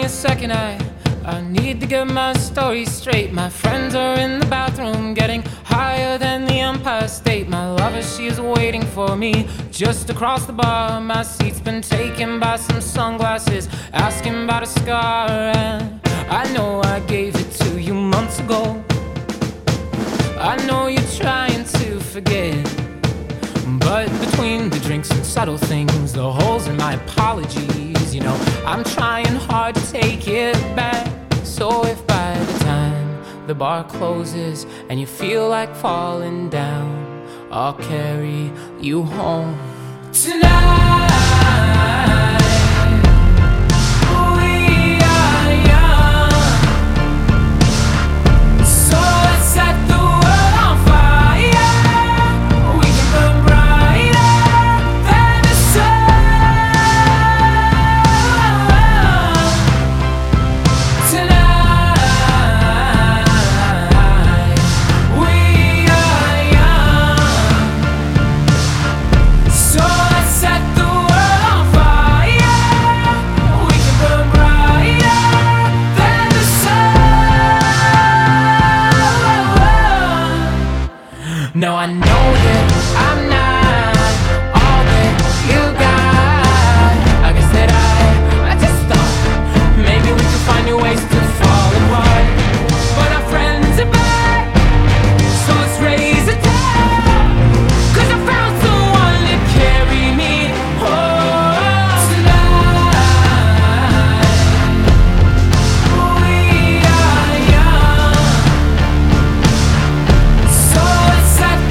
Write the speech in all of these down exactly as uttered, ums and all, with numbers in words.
second, I I need to get my story straight. My friends are in the bathroom, getting higher than the Empire State. My lover, she is waiting for me just across the bar. My seat's been taken by some sunglasses, asking about a scar. And I know I gave it to you months ago. I know you're trying to forget, but between the drinks and subtle things, the holes in my apologies, you know, I'm trying hard to take it back. So if by the time the bar closes and you feel like falling down, I'll carry you home tonight. No, I know that I'm not all that you got. I guess that I, I just thought maybe we could find new ways to fall apart. But our friends are back, so let's raise a toast, 'cause I found someone to carry me home tonight. We are young, so let's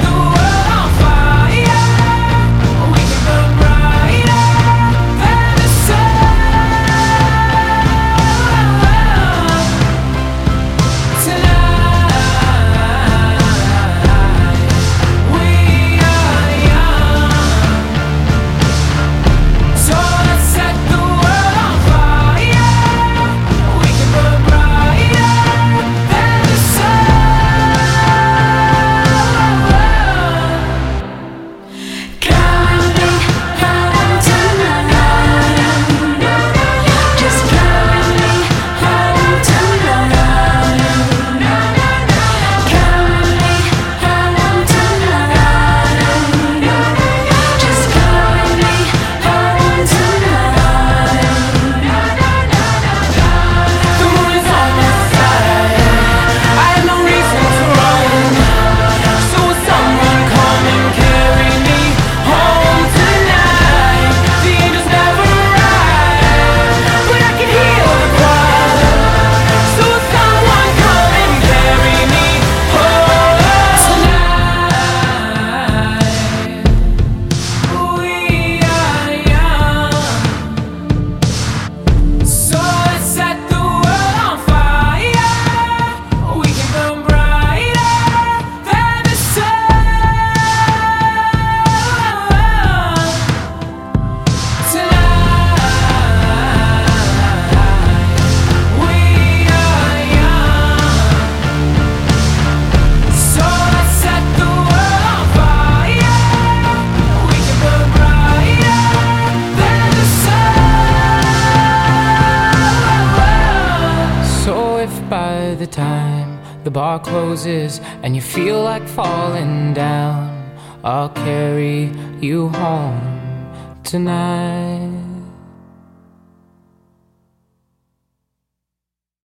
by the time the bar closes and you feel like falling down, I'll carry you home tonight.